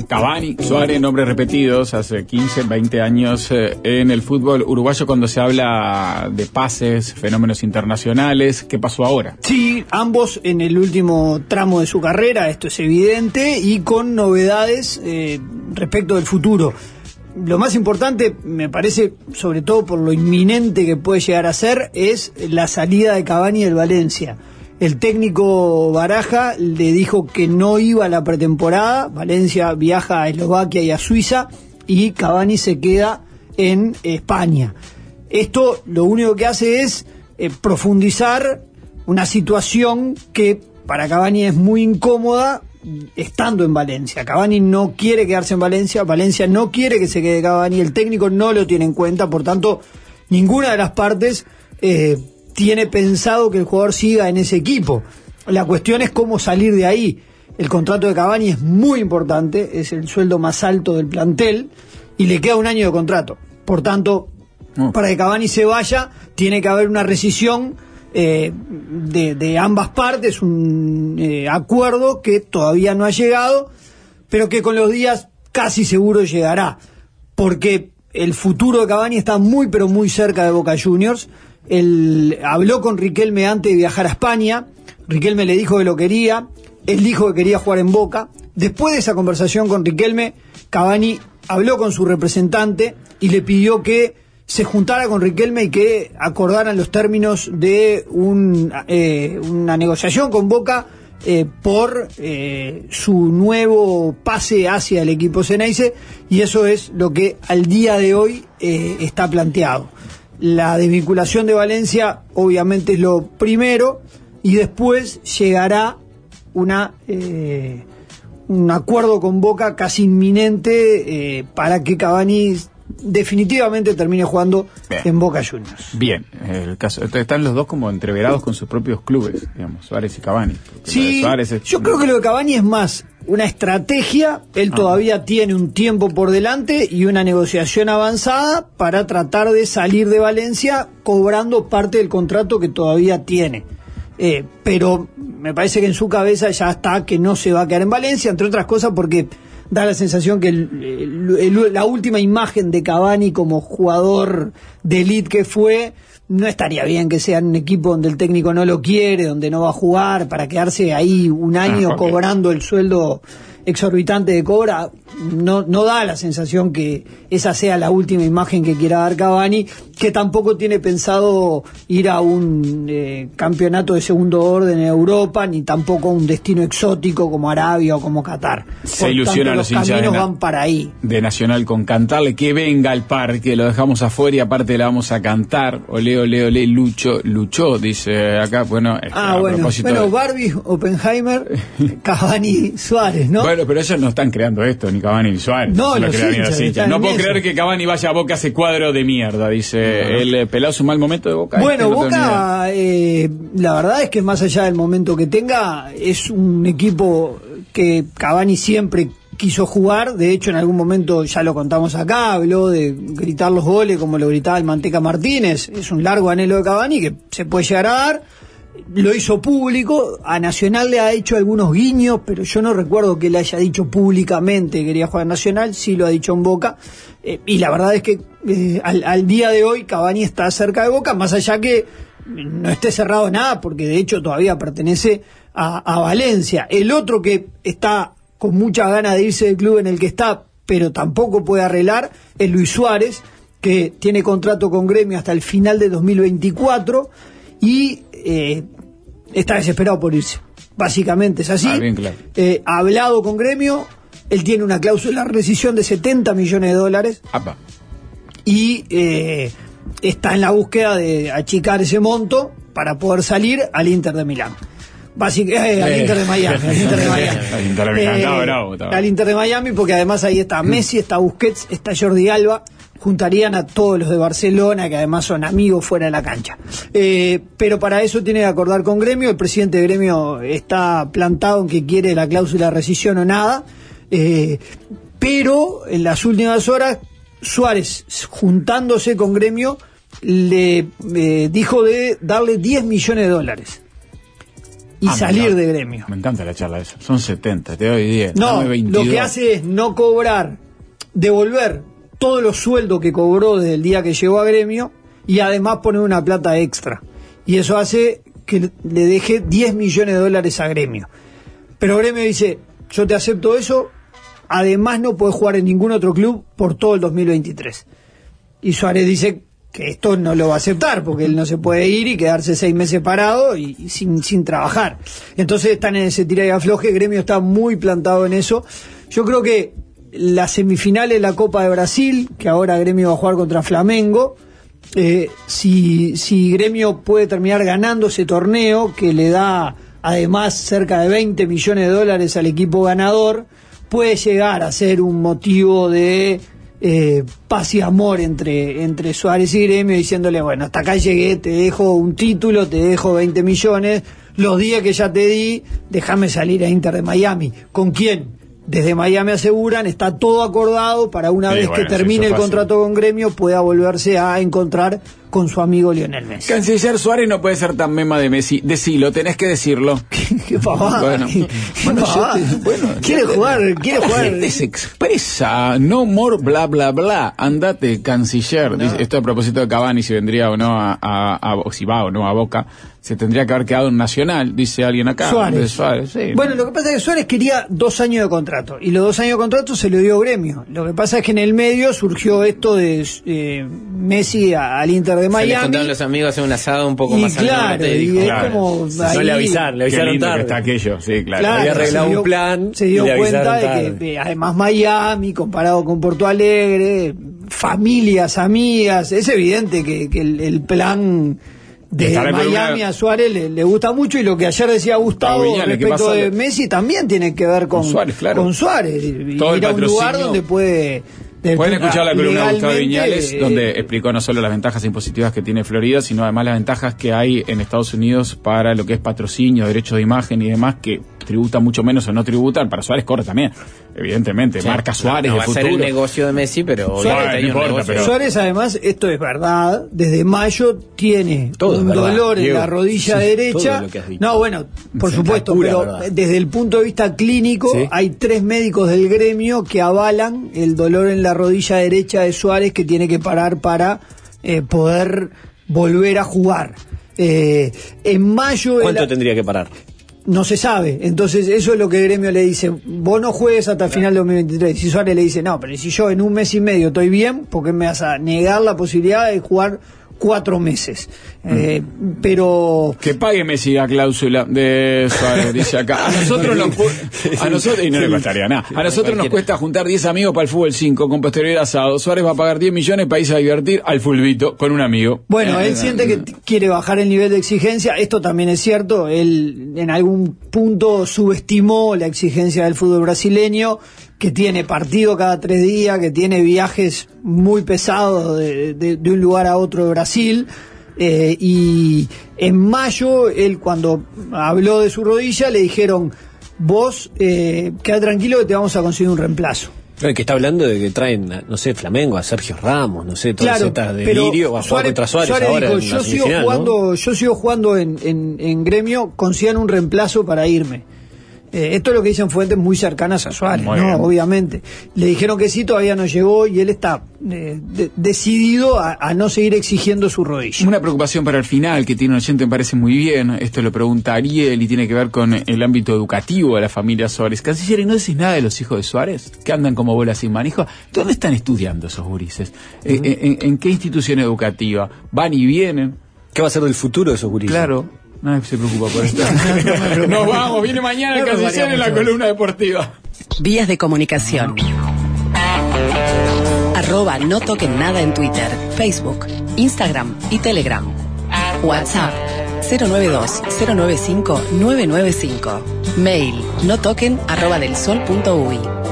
Cavani, Suárez, nombres repetidos hace 15, 20 años en el fútbol uruguayo cuando se habla de pases, fenómenos internacionales. ¿Qué pasó ahora? Sí, ambos en el último tramo de su carrera, esto es evidente, y con novedades respecto del futuro. Lo más importante, me parece, sobre todo por lo inminente que puede llegar a ser, es la salida de Cavani del Valencia. El técnico Baraja le dijo que no iba a la pretemporada. Valencia viaja a Eslovaquia y a Suiza y Cavani se queda en España. Esto lo único que hace es profundizar una situación que para Cavani es muy incómoda estando en Valencia. Cavani no quiere quedarse en Valencia, Valencia no quiere que se quede Cavani, el técnico no lo tiene en cuenta, por tanto, ninguna de las partes tiene pensado que el jugador siga en ese equipo. La cuestión es cómo salir de ahí. El contrato de Cavani es muy importante, es el sueldo más alto del plantel y le queda un año de contrato. Por tanto, para que Cavani se vaya, tiene que haber una rescisión de ambas partes, un acuerdo que todavía no ha llegado, pero que con los días casi seguro llegará, porque el futuro de Cavani está muy pero muy cerca de Boca Juniors. Él habló con Riquelme antes de viajar a España. Riquelme le dijo que lo quería, él dijo que quería jugar en Boca. Después de esa conversación con Riquelme, Cavani habló con su representante y le pidió que se juntara con Riquelme y que acordaran los términos de una negociación con Boca por su nuevo pase hacia el equipo Ceneice, y eso es lo que al día de hoy está planteado. La desvinculación de Valencia obviamente es lo primero y después llegará un acuerdo con Boca casi inminente para que Cavani definitivamente termine jugando en Boca Juniors. Bien, el caso, están los dos como entreverados con sus propios clubes, digamos, Suárez y Cavani. Sí, yo creo que lo de Cavani es más una estrategia. Él todavía tiene un tiempo por delante y una negociación avanzada para tratar de salir de Valencia cobrando parte del contrato que todavía tiene. Pero me parece que en su cabeza ya está que no se va a quedar en Valencia, entre otras cosas porque da la sensación que la última imagen de Cavani como jugador de élite que fue, no estaría bien que sea un equipo donde el técnico no lo quiere, donde no va a jugar, para quedarse ahí un año cobrando el sueldo exorbitante de cobra. No da la sensación que esa sea la última imagen que quiera dar Cavani, que tampoco tiene pensado ir a un campeonato de segundo orden en Europa, ni tampoco a un destino exótico como Arabia o como Qatar. Se ilusiona a los hinchas van para ahí. De Nacional con cantarle que venga al parque, lo dejamos afuera y aparte le vamos a cantar. Ole, ole, ole, luchó, dice acá. Bueno, bueno, Barbie, Oppenheimer, Cavani, Suárez, ¿no? Bueno, pero ellos no están creando esto, ni Cavani ni Suárez. No, los hinchas. No puedo creer que Cavani vaya a Boca a ese cuadro de mierda, dice. El pelado su mal momento de Boca. Bueno, Boca, la verdad es que más allá del momento que tenga, es un equipo que Cavani siempre quiso jugar. De hecho, en algún momento, ya lo contamos acá, habló de gritar los goles como lo gritaba el Manteca Martínez. Es un largo anhelo de Cavani que se puede llegar a dar. Lo hizo público, a Nacional le ha hecho algunos guiños, pero yo no recuerdo que le haya dicho públicamente que quería jugar en Nacional. Sí lo ha dicho en Boca, y la verdad es que al día de hoy Cavani está cerca de Boca, más allá que no esté cerrado nada, porque de hecho todavía pertenece a Valencia. El otro que está con muchas ganas de irse del club en el que está, pero tampoco puede arreglar, es Luis Suárez, que tiene contrato con Gremio hasta el final de 2024 y está desesperado por irse. Básicamente es así. Bien claro. Ha hablado con Gremio, él tiene una cláusula de rescisión de $70 millones. Apa. Y está en la búsqueda de achicar ese monto para poder salir al Inter de Milán. Al Inter de Miami. Al Inter de Miami, porque además ahí está Messi, está Busquets, está Jordi Alba. Juntarían a todos los de Barcelona, que además son amigos fuera de la cancha. Pero para eso tiene que acordar con Gremio. El presidente de Gremio está plantado en que quiere la cláusula de rescisión o nada. Pero en las últimas horas, Suárez, juntándose con Gremio, le dijo de darle $10 millones. y salir de Gremio. Me encanta la charla esa. Son 70, te doy 10. No, dame 22. lo que hace es no cobrar, devolver todos los sueldos que cobró desde el día que llegó a Gremio y además poner una plata extra. Y eso hace que le deje 10 millones de dólares a Gremio. Pero Gremio dice, yo te acepto eso, además no puedes jugar en ningún otro club por todo el 2023. Y Suárez dice que esto no lo va a aceptar, porque él no se puede ir y quedarse 6 meses parado y sin trabajar. Entonces están en ese tira y afloje, Gremio está muy plantado en eso. Yo creo que las semifinales de la Copa de Brasil, que ahora Gremio va a jugar contra Flamengo, si Gremio puede terminar ganando ese torneo, que le da además cerca de 20 millones de dólares al equipo ganador, puede llegar a ser un motivo de paz y amor entre Suárez y Gremio, diciéndole, bueno, hasta acá llegué, te dejo un título, te dejo 20 millones, los días que ya te di, déjame salir a Inter de Miami. ¿Con quién? Desde Miami aseguran, está todo acordado para una vez que termine el contrato con Gremio pueda volverse a encontrar con su amigo Lionel Messi. Canciller Suárez no puede ser tan mema de Messi. Decilo, tenés que decirlo. Qué pavada. Bueno, quiere jugar. La gente se expresa. No more bla bla bla. Andate, canciller. Dice, esto a propósito de Cavani, si vendría o no o si va o no a Boca. Se tendría que haber quedado en Nacional, dice alguien acá. Suárez, sí. Bueno, lo que pasa es que Suárez quería 2 años de contrato, y los 2 años de contrato se lo dio Gremio. Lo que pasa es que en el medio surgió esto de Messi al Inter de Miami. Se le contaron los amigos hacer un asado un poco y más claro, al norte. Y dijo, es claro. como No le avisaron tarde. Está aquello, sí, claro. Había arreglado un plan. Se dio cuenta de que además Miami, comparado con Porto Alegre, familias, amigas, es evidente que el plan de Miami a Suárez le gusta mucho, y lo que ayer decía Gustavo respecto de Messi también tiene que ver con Suárez, claro. Con Suárez, ir a un lugar donde puede... Pueden escuchar la columna de Gustavo Viñales, donde explicó no solo las ventajas impositivas que tiene Florida, sino además las ventajas que hay en Estados Unidos para lo que es patrocinio, derechos de imagen y demás, que tributan mucho menos o no tributan. Para Suárez corre también, evidentemente. Sí, marca Suárez no de va futuro. A ser el negocio de Messi, pero Suárez, además, esto es verdad, desde mayo tiene un dolor en la rodilla derecha. No, bueno, por supuesto, pero desde el punto de vista clínico, hay 3 médicos del Gremio que avalan el dolor en la rodilla derecha de Suárez, que tiene que parar para poder volver a jugar. En mayo... ¿Cuánto tendría que parar? No se sabe. Entonces eso es lo que Gremio le dice: vos no juegues hasta el final de 2023. Y Suárez le dice: no, pero si yo en 1 mes y medio estoy bien, ¿por qué me vas a negar la posibilidad de jugar 4 meses? Pero... Que pague Messi la cláusula de Suárez, dice acá. A nosotros y no le costaría nada. A nosotros nos cuesta juntar 10 amigos para el fútbol 5 con posterior asado. Suárez va a pagar 10 millones para irse a divertir al fulbito con un amigo. Bueno, él siente que quiere bajar el nivel de exigencia. Esto también es cierto. Él en algún punto subestimó la exigencia del fútbol brasileño, que tiene partido cada 3 días, que tiene viajes muy pesados de un lugar a otro de Brasil. Y en mayo, él cuando habló de su rodilla, le dijeron: vos queda tranquilo que te vamos a conseguir un reemplazo. El que está hablando de que traen, no sé, Flamengo, a Sergio Ramos, no sé, todo ese delirio, va a jugar contra Suárez ahora dijo, yo sigo jugando en Gremio, consigan un reemplazo para irme. Esto es lo que dicen fuentes muy cercanas a Suárez, ¿no? Obviamente. Le dijeron que sí, todavía no llegó, y él está decidido a no seguir exigiendo su rodilla. Una preocupación para el final que tiene un oyente, me parece muy bien. Esto lo pregunta Ariel y tiene que ver con el ámbito educativo de la familia Suárez. Canciller, ¿y no decís nada de los hijos de Suárez? Que andan como bolas sin manejo. ¿Dónde están estudiando esos gurises? ¿En qué institución educativa? ¿Van y vienen? ¿Qué va a ser del futuro de esos gurises? Claro. Nadie se preocupa por esto. Nos vamos, viene mañana el Canciller en la columna deportiva. Vías de comunicación. @no toquen nada en Twitter, Facebook, Instagram y Telegram. WhatsApp 092-095-995. Mail notoquen@delsol.uy.